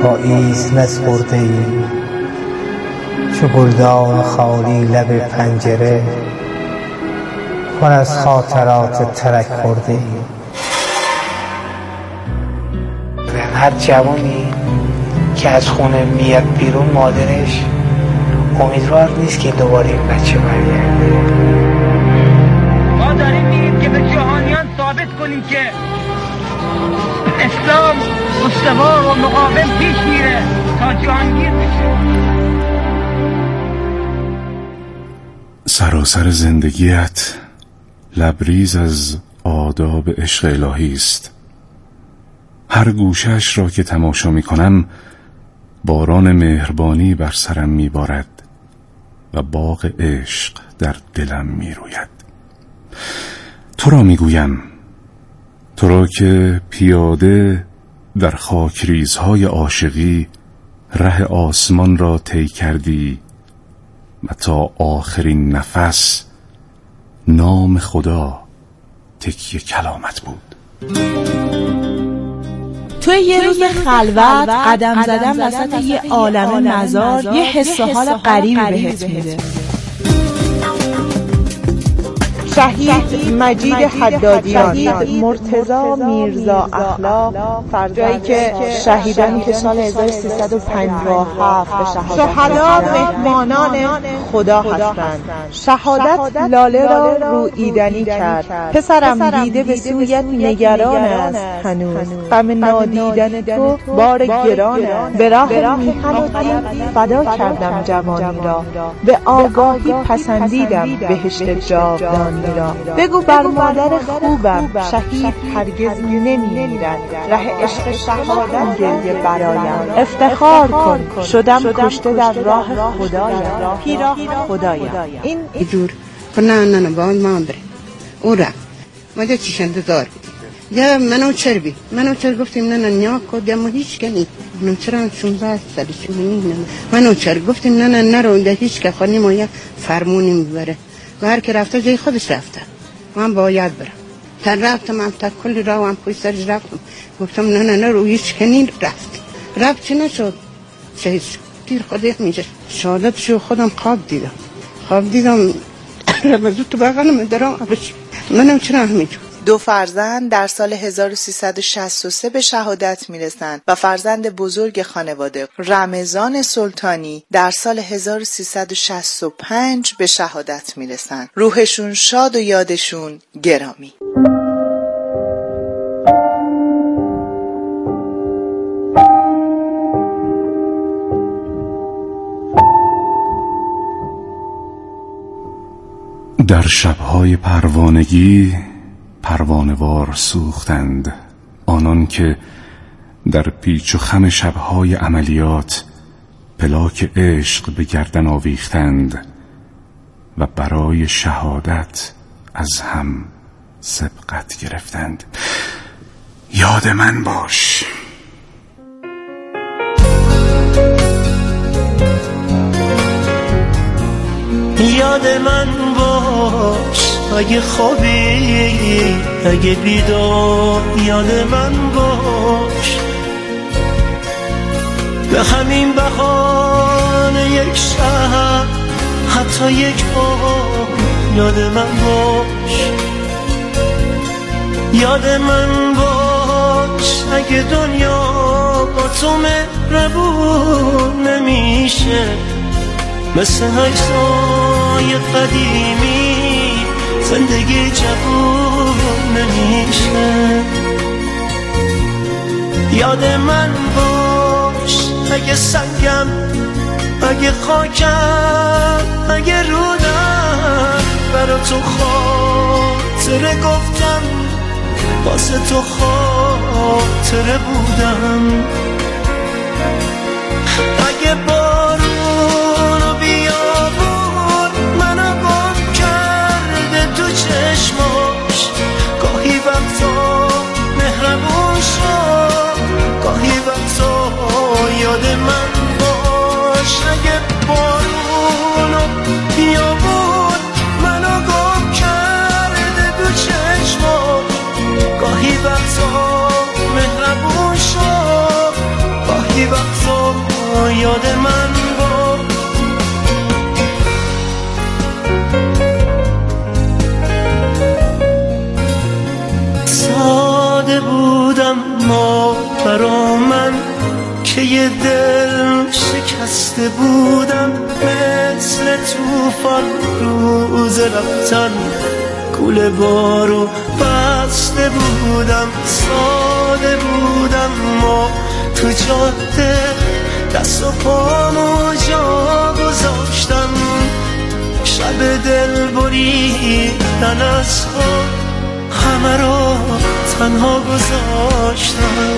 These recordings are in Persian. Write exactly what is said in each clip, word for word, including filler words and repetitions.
پاییز نسپرده ای، چو گلدان خالی لب پنجره پر از خاطرات ترک خورده ای. هر جوانی که از خونه میاد بیرون مادرش امیدوار نیست که دوباره این بچه برگرده. ما داریم میریم که به جهانیان ثابت کنیم که اسلام استوار و مقاوم پیش میره تا جهانگیر بشه. سراسر زندگیت لبریز از آداب عشق الهی است. هر گوشش را که تماشا می کنم باران مهربانی بر سرم می بارد و باغ عشق در دلم می روید. تو را می گویم، تو را که پیاده در خاکریزهای عاشقی ره آسمان را طی کردی و تا آخرین نفس نام خدا تکیه کلامت بود. توی یه روز خلوت قدم زدن وسط یه عالم مزار یه حس و حال غریبی بهت میده. شهید مجید حدادیان، شهید مرتضی میرزا اخلاق، جایی که شهیدانی که سال هزار و سیصد و پنجاه و هفت به شهادت مهمانان خدا هستند. شهادت لاله را روییدنی کرد. پسرم دیده به سویت نگران است هنوز، غم نادیدن تو بار گران است. به راه میهن و دین فدا کردم جوانی را، به آگاهی پسندیدم بهشت جاودانی را. بگو بر مادر خوبم شهید هرگز نمیمیرد، ره عشق شهادت گریه برایم. افتخار کن شدم کشته در راه خدایم، پیراه خدایم. این جور نه نه نه باید مادره او را ماده چیشنده دار یا منو چربی منو چر گفتیم نه نه نیا کد یا ما هیچ کنی منو چرا شونزده سالش منی منو چر گفتیم نه نه نرو ده هیچ که خانی ما یا فرمونی میبره و هر که رفته جای خودش رفته، من باید برم. تا رفتم من تا کلی راه هم پوی سرش رفتم، گفتم نه نه نه رو هیچ کنی رفت رفت چی نشد شهید شد. دیر خودت میشه شهادت شو خودم خواب دیدم خواب دیدم رمزو تو بغلم درام عبش منم چرا همینجور. دو فرزند در سال هزار و سیصد و شصت و سه به شهادت میرسند و فرزند بزرگ خانواده رمضان سلطانی در سال هزار و سیصد و شصت و پنج به شهادت میرسند. روحشون شاد و یادشون گرامی. در شبهای پروانگی پروانه‌وار سوختند آنان که در پیچ و خم شبهای عملیات پلاک عشق به گردن آویختند و برای شهادت از هم سبقت گرفتند. یاد من باش. یاد من باش اگه خوابی اگه بیدار، یاد من باش به همین بهانه یک شب حتی یک بار، یاد من باش یاد من باش اگه دنیا با تو مهربون نمیشه، مثل عکسای قدیمی زندگی جوون نمیشه. یاد من باش اگه سنگم اگه خاکم اگه رودم برا تو خاطره گفتم، واسه تو خاطره بودم. اگه بارون و بیابون منو گم کرده تو چشماش، گاهی وقتا مهربون شد گاهی وقتا یاد من باش. اگه بارون و بیابون منو گم کرده تو چشماش، گاهی وقتا مهربون شد وقتا یاد من بود. ساده بودم ما برا من که یه دل شکسته بودم، مثل توفان روز رفتن کوله بارو بسته بودم. ساده بودم ما تو جاده دست و پامو جا گذاشتم، شب دل بریدن از خود همه رو تنها گذاشتم.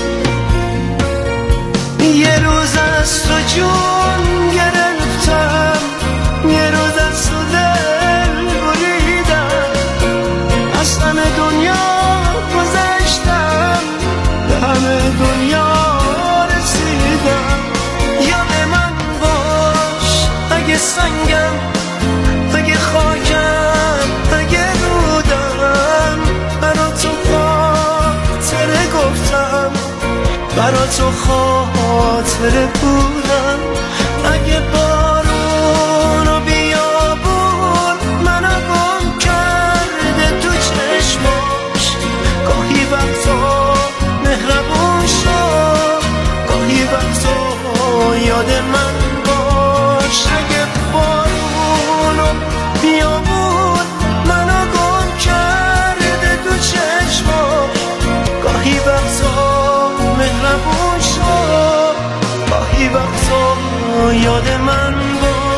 یه روز از تو جون گرفتم، یه روز از تو دل بریدم، از همه دنیا گذشتم، به همه دنیا رسیدم. یاد من باش اگه سنگم، اگه خاکم، اگه رودم، برا تو خاطره گفتم، برا تو خاطره بودم. اگه بارون و بیابون منو گم کرده تو چشماش، گاهی وقتا مهربون شد، گاهی وقتا یاد من باش. اگه بارون و بیابون منو گم کرده تو چشماش، گاهی وقتا مهربون شد، گاهی وقتا یاد من بود.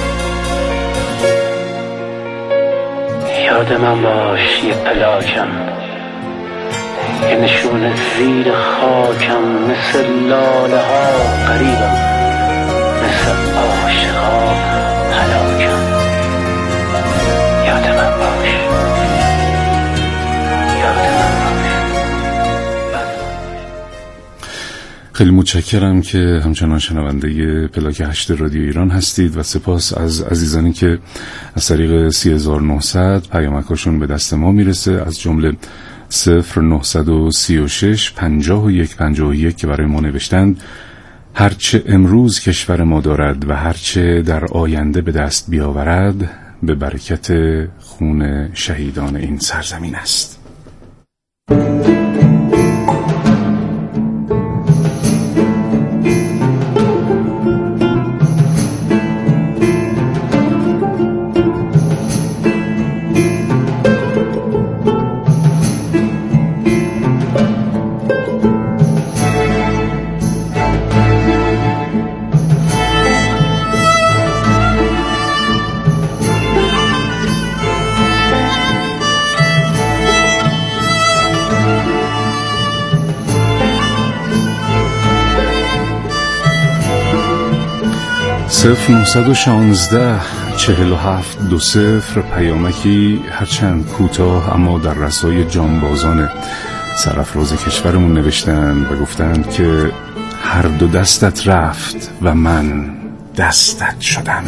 یاد من باش یه پلاکم، یه نشون زیر خاکم، مثل لاله ها قریبم، مثل عاشقا هلاکم. یاد من باش، یاد من باش. خیلی متشکرم که همچنان شنونده پلاک هشت رادیو ایران هستید و سپاس از عزیزانی که از طریق سی هزار و نهصد پیامکاشون به دست ما میرسه، از جمله صفر نهصد و سی و شش پنجاه و یک پنجاه و یک که برای ما نوشتند هرچه امروز کشور ما دارد و هرچه در آینده به دست بیاورد به برکت خون شهیدان این سرزمین است. صفر نهصد و شانزده چهل و هفت دو صفر پیامکی هرچند کوتاه اما در رسای جانبازان سرافراز کشورمون نوشتند و گفتند که هر دو دستت رفت و من دستت شدم.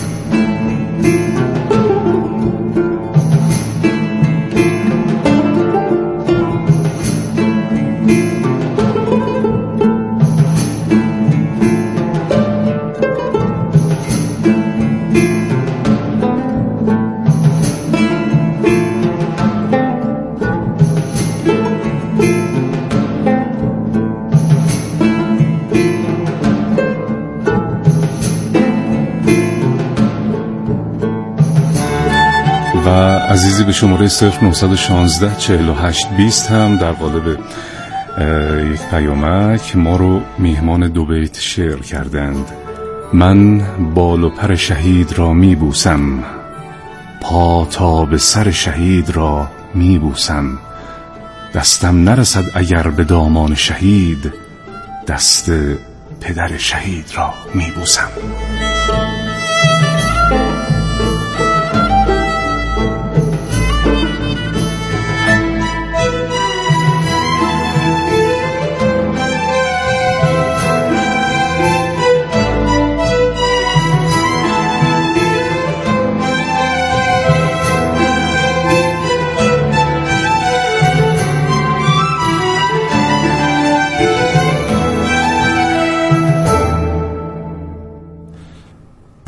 و عزیزی به شماره صفر نهصد و شانزده چهل و هشت بیست هم در قالب یک پیامک ما رو میهمان دو بیت شعر کردند. من بال و پر شهید را میبوسم، پا تا به سر شهید را میبوسم، دستم نرسد اگر به دامان شهید، دست پدر شهید را میبوسم.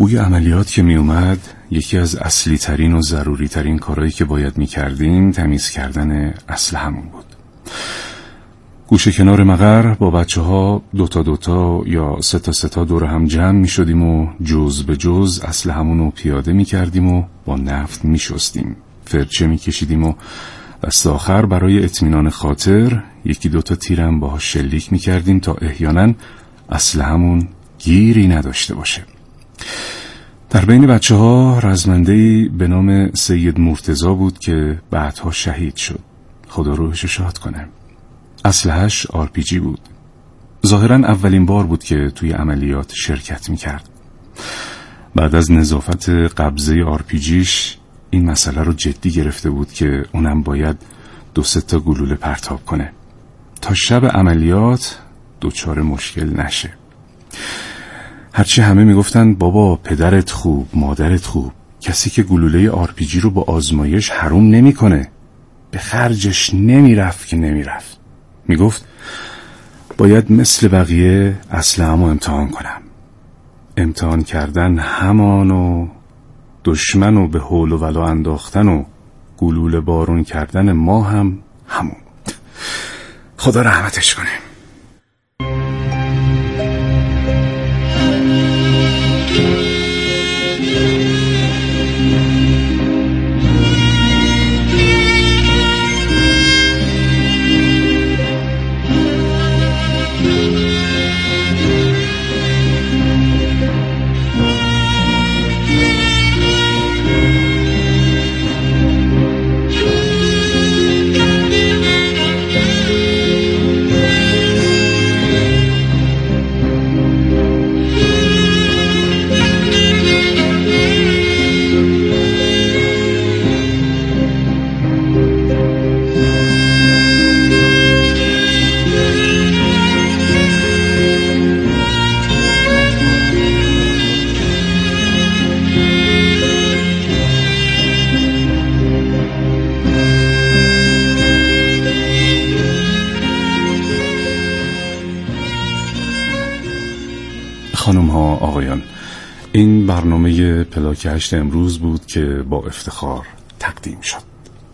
بوی عملیات که می اومد، یکی از اصلی ترین و ضروری ترین کارهایی که باید می کردیم تمیز کردن اسلحه‌مون بود. گوشه کنار مقر با بچه ها دوتا دوتا یا سه تا سه تا دور هم جمع می شدیم و جز به جز اسلحه‌مون رو پیاده می کردیم و با نفت می شستیم، فرچه می کشیدیم و دست آخر برای اطمینان خاطر یکی دوتا تیرم با شلیک می کردیم تا احیانا اسلحه‌مون گیری نداشته باشه. در بین بچه ها رزمنده‌ای به نام سید مرتضی بود که بعدها شهید شد، خدا روحش شاد کنه. اسلحه‌اش آر پی جی بود. ظاهراً اولین بار بود که توی عملیات شرکت میکرد. بعد از نظافت قبضه آر پی جیش این مسئله رو جدی گرفته بود که اونم باید دو سه تا گلوله پرتاب کنه تا شب عملیات دوچار مشکل نشه. هرچی همه میگفتن بابا پدرت خوب، مادرت خوب، کسی که گلوله آر پی جی رو با آزمایش حروم نمیکنه، به خرجش نمیرفت که نمیرفت. میگفت باید مثل بقیه اسلحه‌مو امتحان کنم. امتحان کردن همان و دشمن و به حول و ولا انداختن و گلوله بارون کردن ما هم همون. خدا رحمتش کنه. خانم ها آقایان، این برنامه پلاک هشت امروز بود که با افتخار تقدیم شد.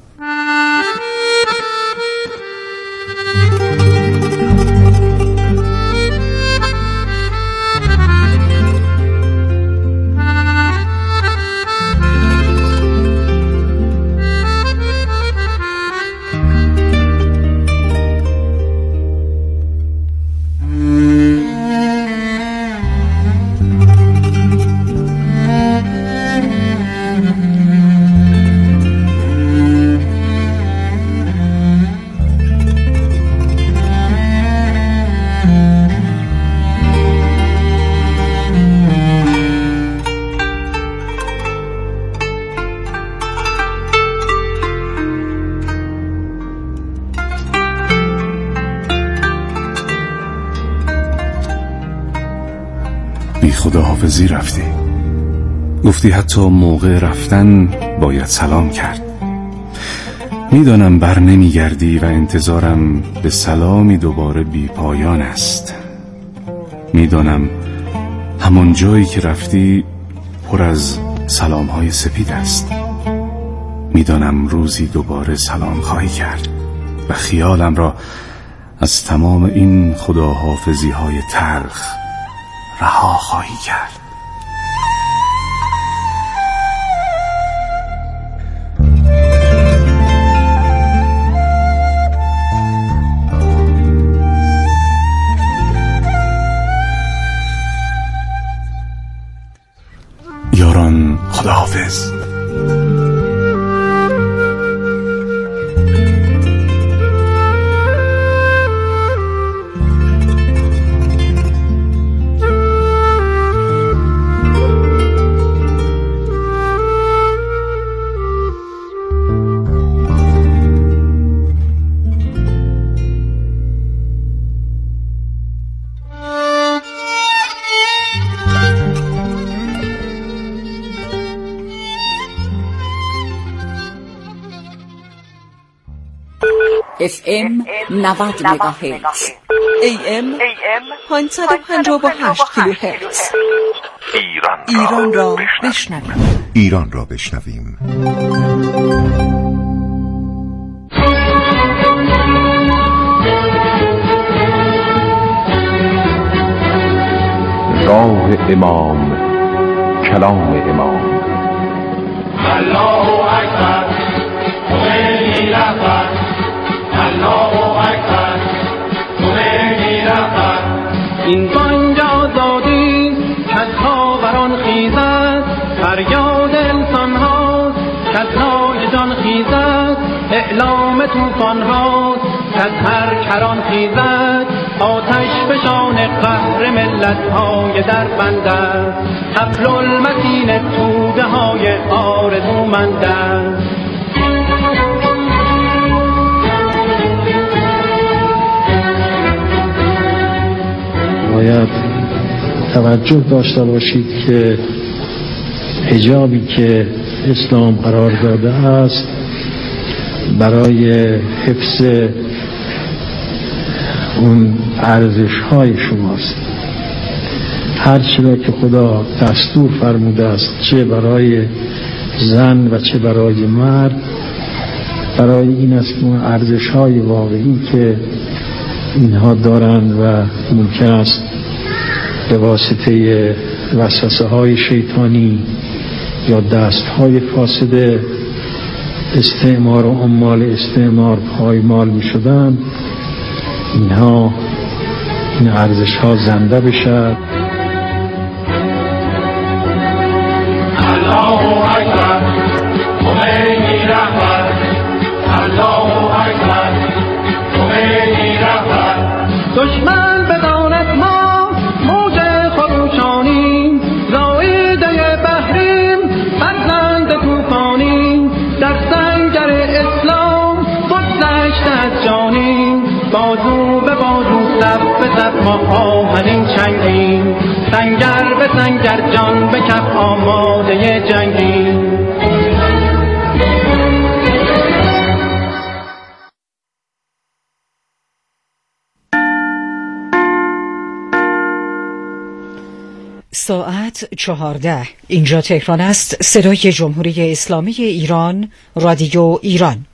بی خداحافظی رفتی، گفتی حتی موقع رفتن باید سلام کرد. میدانم بر نمیگردی و انتظارم به سلامی دوباره بی پایان است. میدانم همان جایی که رفتی پر از سلامهای سپید است. میدانم روزی دوباره سلام خواهی کرد و خیالم را از تمام این خداحافظی های تلخ رها خواهی کرد. یاران خداحافظ. اف ام نود مگاهرتز، ای ام پانصد و پنجاه و هشت کیلوهرتز. ایران را بشنویم. ایران را بشنویم. راه امام، کلام امام. الله اکبر، خمینی رهبر. الله اکبر، خمینی رهبر. این بانگ آزادی کز خاوران خیزد، فریاد انسان هاست کز نای جان خیزد، اعلام طوفان هاست کز هر کران خیزد، آتش فشان قهر ملت های در بند است، حبل المتین توده های آرزومند است. باید توجه داشته باشید که حجابی که اسلام قرار داده است برای حفظ اون ارزش های شماست. هر چیزی که خدا دستور فرموده است، چه برای زن و چه برای مرد، برای این است که اون ارزش های واقعی که اینها دارند و ممکن است به واسطه وسوسه های شیطانی یا دست های فاسد استعمار و عمال استعمار پایمال می شدن، اینها این ارزش ها زنده بشد. الله اکبر، خمینی رهبر. الله اکبر، خمینی رهبر. دشمن بداند ما موج خروشانیم، زایده بحریم فرزند طوفانیم، در سنگر اسلام بگذشته از جانیم، بازو به بازو صف به صف ما آهنین چنگیم، سنگر به سنگر جان به کف آماده جنگیم. ساعت چهارده. اینجا تهران است. صدای جمهوری اسلامی ایران، رادیو ایران.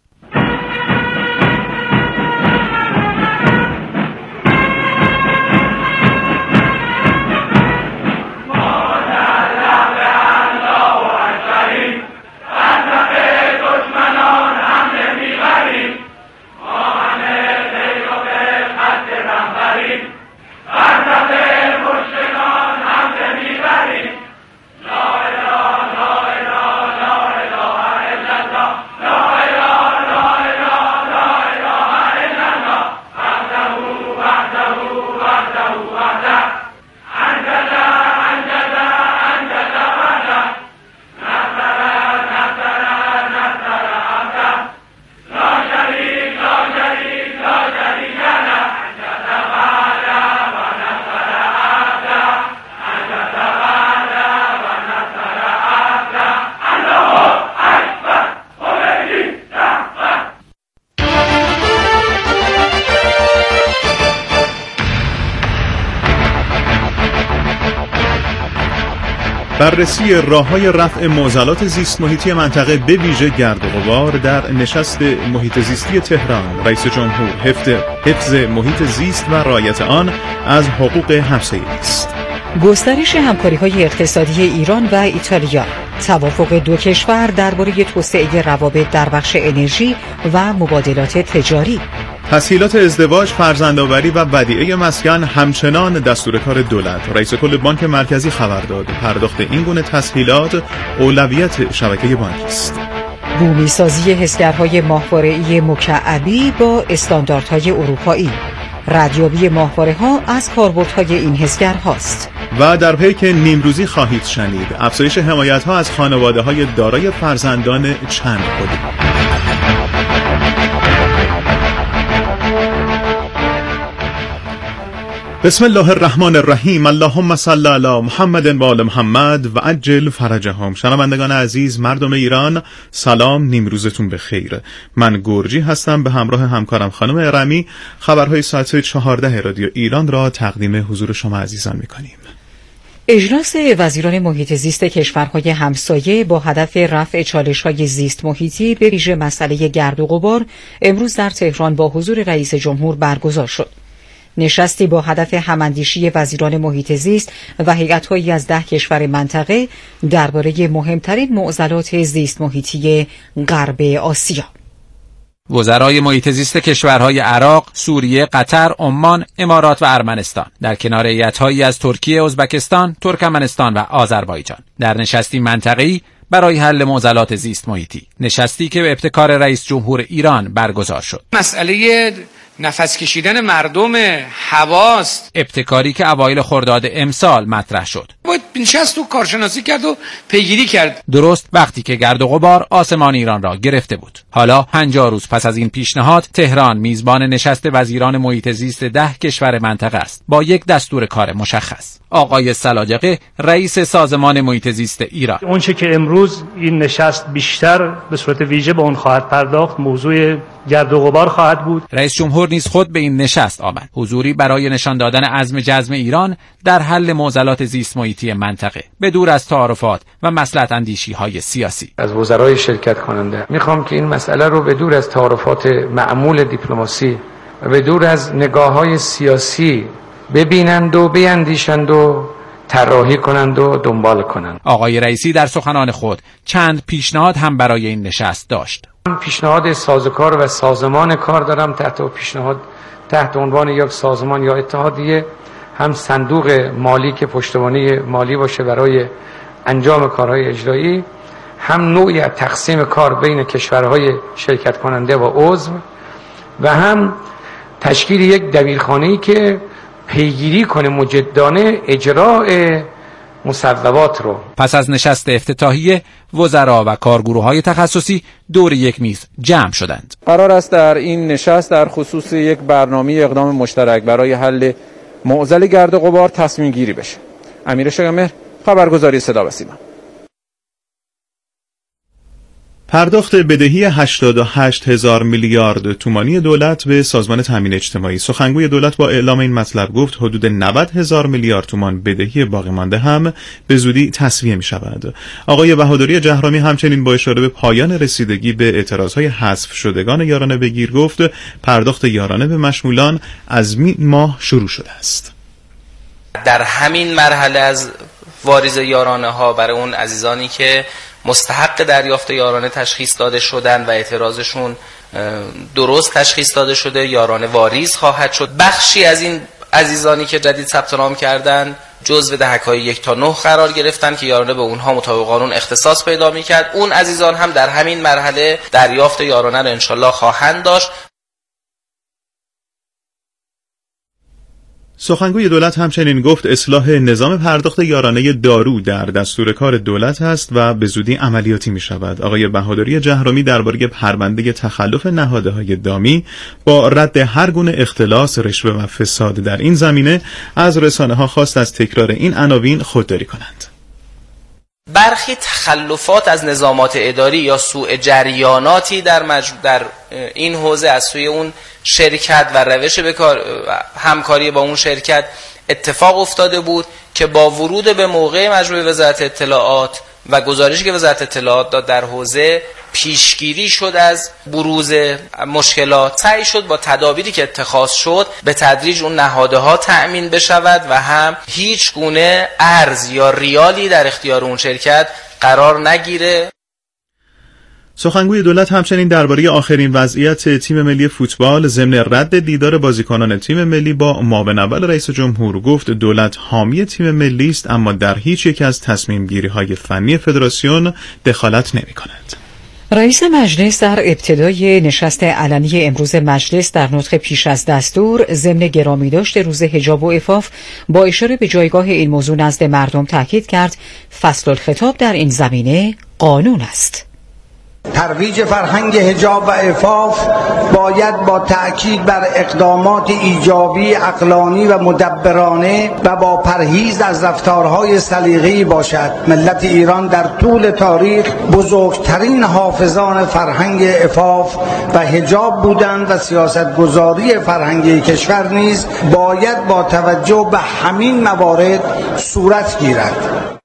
بررسی راه‌های رفع معضلات زیست محیطی منطقه به ویژه گرد و غبار در نشست محیط زیستی تهران. رئیس جمهور حفظ حفظ محیط زیست و رعایت آن از حقوق همسایگی است. گسترش همکاری‌های اقتصادی ایران و ایتالیا. توافق دو کشور درباره توسعه روابط در بخش انرژی و مبادلات تجاری. تسهیلات ازدواج، فرزندآوری و ودیعه مسکن همچنان دستور کار دولت. رئیس کل بانک مرکزی خبر داد پرداخت این گونه تسهیلات اولویت شبکه بانکی است. بومی سازی حسگرهای ماهواره‌ای مکعبی با استانداردهای اروپایی. ردیابی ماهواره‌ها از کاربردهای این حسگرهاست. و در پیک نیمروزی خواهید شنید افزایش حمایت‌ها از خانواده‌های دارای فرزندان چند خودی. بسم الله الرحمن الرحیم. اللهم صل علی محمد و آل محمد و عجل فرجهم. شنوندگان عزیز، مردم ایران، سلام، نیمروزتون بخیر. من گرجی هستم، به همراه همکارم خانم ارمی خبرهای ساعت چهارده رادیو ایران را تقدیم حضور شما عزیزان میکنیم. اجلاس وزیران محیط زیست کشورهای همسایه با هدف رفع چالش‌های زیست محیطی به ویژه مسئله گرد و غبار امروز در تهران با حضور رئیس جمهور برگزار شد. نشستی با هدف هماندیشی وزیران محیط زیست و هیئت‌هایی از ده کشور منطقه درباره مهمترین معضلات زیست محیطی غرب آسیا. وزرای محیط زیست کشورهای عراق، سوریه، قطر، عمان، امارات و ارمنستان در کنار هیئت‌هایی از ترکیه، ازبکستان، ترکمنستان و آذربایجان در نشستی منطقه‌ای برای حل معضلات زیست محیطی، نشستی که به ابتکار رئیس جمهور ایران برگزار شد. مسئله نفس کشیدن مردم هواست، ابتکاری که اوایل خرداد امسال مطرح شد. باید نشست و کارشناسی کرد و پیگیری کرد. درست وقتی که گرد و غبار آسمان ایران را گرفته بود. حالا پنجاه روز پس از این پیشنهاد، تهران میزبان نشست وزیران محیط زیست ده کشور منطقه است با یک دستور کار مشخص. آقای سلاجقه، رئیس سازمان محیط زیست ایران: اونچه که امروز این نشست بیشتر به صورت ویژه به اون خواهد پرداخت موضوع گرد و غبار خواهد بود. رئیس جمهور نیز خود به این نشست آمد، حضوری برای نشان دادن عزم جزم ایران در حل معضلات زیست محیطی منطقه، به دور از تعارفات و مصلحت اندیشی های سیاسی. از وزرای شرکت کننده میخوام که این مسئله رو به دور از تعارفات معمول دیپلماسی و به دور از نگاه‌های سیاسی ببینند و بیندیشند و طراحی کنند و دنبال کنند. آقای رئیسی در سخنان خود چند پیشنهاد هم برای این نشست داشت. من پیشنهاد سازوکار و سازمان کار دارم تحت پیشنهاد تحت عنوان یک سازمان یا اتحادیه، هم صندوق مالی که پشتوانه مالی باشه برای انجام کارهای اجرایی، هم نوعی از تقسیم کار بین کشورهای شرکت کننده و عضو، و هم تشکیل یک دبیرخانه‌ای که پیگیری کنه مجدانه اجراء مصوبات رو. پس از نشست افتتاحیه، وزرا و کارگروه‌های تخصصی دور یک میز جمع شدند. قرار است در این نشست در خصوص یک برنامه اقدام مشترک برای حل معضل گرد و غبار تصمیم گیری بشه. امیر شگمهر، خبرگزاری صدا و سیما. پرداخت بدهی هشتاد و هشت هزار میلیارد تومانی دولت به سازمان تامین اجتماعی. سخنگوی دولت با اعلام این مطلب گفت حدود نود هزار میلیارد تومان بدهی باقی مانده هم به زودی تسویه می شود. آقای بهادری جهرامی همچنین با اشاره به پایان رسیدگی به اعتراضهای حذف شدگان یارانه بگیر گفت پرداخت یارانه به مشمولان از این ماه شروع شده است. در همین مرحله از واریز یارانه ها برای اون عزیزانی که مستحق دریافت یارانه تشخیص داده شدن و اعتراضشون درست تشخیص داده شده، یارانه واریز خواهد شد. بخشی از این عزیزانی که جدید ثبت نام کردن جزو دهک‌های یک تا نه قرار گرفتن که یارانه به اونها مطابق قانون اختصاص پیدا می‌کرد. اون عزیزان هم در همین مرحله دریافت یارانه رو انشالله خواهند داشت. سخنگوی دولت همچنین گفت اصلاح نظام پرداخت یارانه دارو در دستور کار دولت است و به زودی عملیاتی می شود. آقای بهادری جهرامی درباره پرونده تخلف نهادهای دامی با رد هر گونه اختلاس، رشوه و فساد در این زمینه از رسانه ها خواست از تکرار این عناوین خودداری کنند. برخی تخلفات از نظامات اداری یا سوء جریاناتی در مج... در این حوزه از سوی اون شرکت و روش بکار... همکاری با اون شرکت اتفاق افتاده بود که با ورود به موقع مجموعه وزارت اطلاعات و گزارشی که وزارت اطلاعات داد در حوزه پیشگیری شد از بروز مشکلات. سعی شد با تدابیری که اتخاذ شد به تدریج اون نهادها تأمین بشود و هم هیچ گونه ارز یا ریالی در اختیار اون شرکت قرار نگیره. سخنگوی دولت همچنین درباره آخرین وضعیت تیم ملی فوتبال ضمن رد دیدار بازیکنان تیم ملی با معاون اول رئیس جمهور گفت دولت حامی تیم ملی است اما در هیچ یک از تصمیم گیری های فنی فدراسیون دخالت نمی کند. رئیس مجلس در ابتدای نشست علنی امروز مجلس در نطق پیش از دستور ضمن گرامی داشت روز حجاب و عفاف با اشاره به جایگاه این موضوع نزد مردم تاکید کرد فصل الخطاب در این زمینه قانون است. ترویج فرهنگ حجاب و عفاف باید با تأکید بر اقدامات ایجابی، عقلانی و مدبرانه و با پرهیز از رفتارهای سلیقه‌ای باشد. ملت ایران در طول تاریخ بزرگترین حافظان فرهنگ عفاف و حجاب بودند و سیاستگذاری فرهنگی کشور نیز باید با توجه به همین موارد صورت گیرد.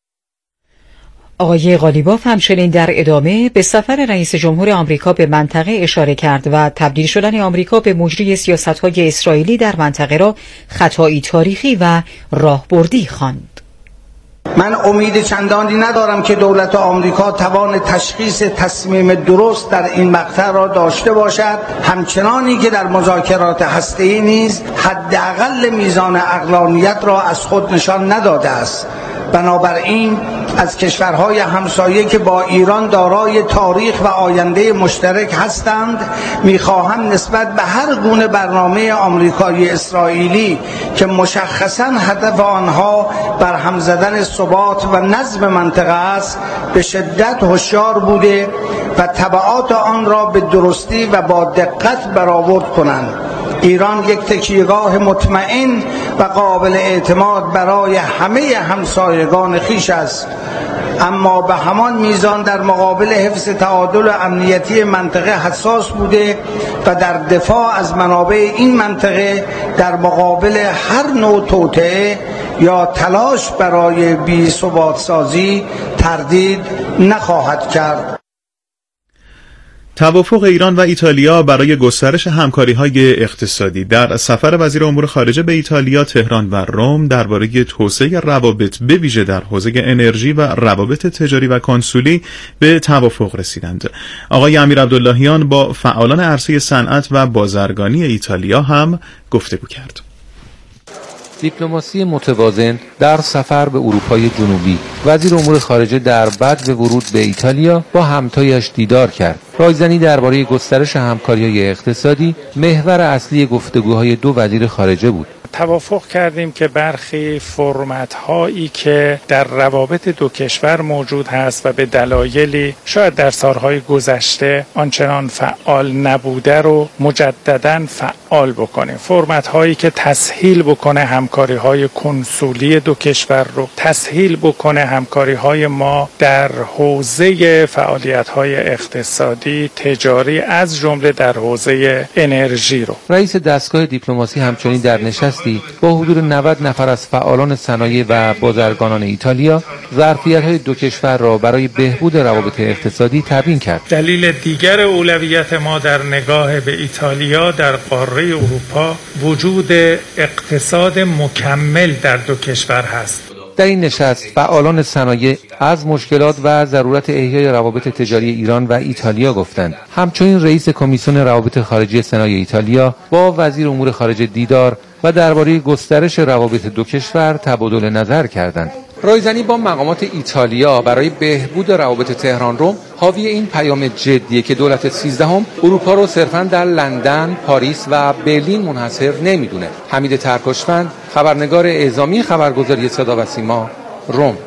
آقای قالیباف همچنین در ادامه به سفر رئیس جمهور آمریکا به منطقه اشاره کرد و تبدیل شدن آمریکا به مجری سیاست‌های اسرائیلی در منطقه را خطایی تاریخی و راهبردی خواند. من امید چندانی ندارم که دولت آمریکا توان تشخیص تصمیم درست در این مقطع را داشته باشد، همچنانی که در مذاکرات هسته‌ای نیز حداقل میزان عقلانیت را از خود نشان نداده است. بنابراین از کشورهای همسایه که با ایران دارای تاریخ و آینده مشترک هستند میخواهم نسبت به هر گونه برنامه آمریکایی اسرائیلی که مشخصاً هدف آنها برهم زدن ثبات و نظم منطقه است به شدت هوشیار بوده و تبعات آن را به درستی و با دقت برآورد کنند. ایران یک تکیهگاه مطمئن و قابل اعتماد برای همه همسایگان خویش است، اما به همان میزان در مقابل حفظ تعادل امنیتی منطقه حساس بوده و در دفاع از منابع این منطقه در مقابل هر نوع توطئه یا تلاش برای بی ثبات سازی تردید نخواهد کرد. توافق ایران و ایتالیا برای گسترش همکاری‌های اقتصادی. در سفر وزیر امور خارجه به ایتالیا، تهران و روم درباره توسعه روابط به ویژه در حوزه انرژی و روابط تجاری و کنسولی به توافق رسیدند. آقای امیر عبداللهیان با فعالان عرصه صنعت و بازرگانی ایتالیا هم گفتگو کرد. دیپلماسی متوازن در سفر به اروپای جنوبی. وزیر امور خارجه در بدو ورود به ایتالیا با همتایش دیدار کرد. رایزنی درباره گسترش همکاری‌های اقتصادی محور اصلی گفتگوهای دو وزیر خارجه بود. توافق کردیم که برخی فرمت هایی که در روابط دو کشور موجود هست و به دلایلی شاید در سالهای گذشته آنچنان فعال نبوده رو مجدداً فعال بکنیم. فرمت هایی که تسهیل بکنه همکاری های کنسولی دو کشور رو، تسهیل بکنه همکاری های ما در حوزه فعالیت های اقتصادی، تجاری، از جمله در حوزه انرژی رو. رئیس دستگاه دیپلماسی همچنین در نشست با حضور نود نفر از فعالان صنایع و بازرگانان ایتالیا ظرفیت‌های دو کشور را برای بهبود روابط اقتصادی تبیین کرد. دلیل دیگر اولویت ما در نگاه به ایتالیا در قاره اروپا وجود اقتصاد مکمل در دو کشور هست. در این نشست فعالان صنایع از مشکلات و ضرورت احیای روابط تجاری ایران و ایتالیا گفتند. همچنین رئیس کمیسیون روابط خارجی سنای ایتالیا با وزیر امور خارجه دیدار و درباره گسترش روابط دو کشور تبادل نظر کردند. رایزنی با مقامات ایتالیا برای بهبود روابط تهران روم حاوی این پیام جدیه که دولت سیزدهم اروپا رو صرفاً در لندن، پاریس و برلین منحصر نمیدونه. حمید ترکشفند، خبرنگار اعزامی خبرگزاری صدا و سیما، روم.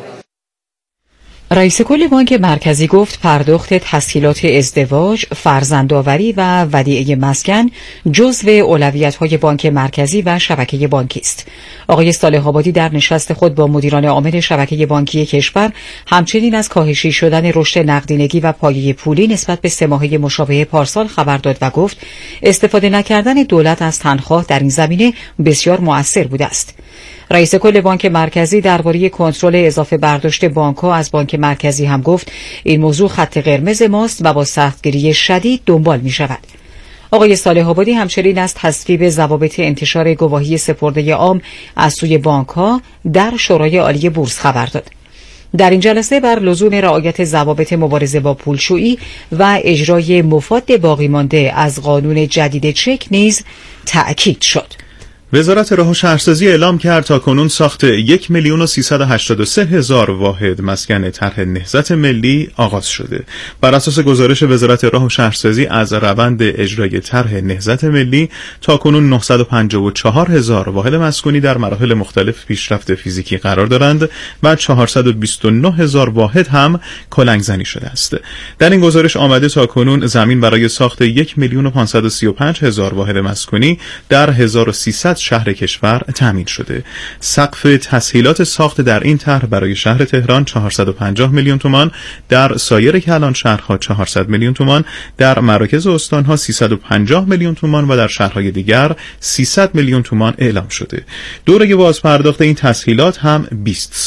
رئیس کل بانک مرکزی گفت پرداخت تسهیلات ازدواج، فرزندآوری و ودیعه مسکن جزو اولویت‌های بانک مرکزی و شبکه بانکی است. آقای صالح آبادی در نشست خود با مدیران عامل شبکه بانکی کشور همچنین از کاهشی شدن رشد نقدینگی و پایه پولی نسبت به سه ماهه مشابه پارسال خبر داد و گفت استفاده نکردن دولت از تنخواه در این زمینه بسیار مؤثر بوده است. رئیس کل بانک مرکزی درباره کنترل اضافه برداشت بانک‌ها از بانک مرکزی هم گفت این موضوع خط قرمز ماست و با سختگیری شدید دنبال می شود. آقای صالح آبادی همچنین از تصویب ضوابط انتشار گواهی سپرده عام از سوی بانک‌ها در شورای عالی بورس خبر داد. در این جلسه بر لزوم رعایت ضوابط مبارزه با پولشویی و اجرای مفاد باقی مانده از قانون جدید چک نیز تأکید شد. وزارت راه و شهرسازی اعلام کرد تا کنون ساخت یک میلیون و سیصد و هشتاد و سه هزار واحد مسکن طرح نهضت ملی آغاز شده. بر اساس گزارش وزارت راه و شهرسازی از روند اجرای طرح نهضت ملی تا کنون نهصد و پنجاه و چهار هزار واحد مسکونی در مراحل مختلف پیشرفت فیزیکی قرار دارند و چهارصد و بیست و نه هزار واحد هم کلنگ زنی شده است. در این گزارش آمده تا کنون زمین برای ساخت یک میلیون و پانصد و سی و پنج هزار واحد مسکونی در هزار و سیصد شهر کشور تامین شده. سقف تسهیلات ساخت در این طرح برای شهر تهران چهارصد و پنجاه میلیون تومان، در سایر کلان شهرها چهارصد میلیون تومان، در مراکز استانها سیصد و پنجاه میلیون تومان و در شهرهای دیگر سیصد میلیون تومان اعلام شده. دوره بازپرداخت این تسهیلات هم بیست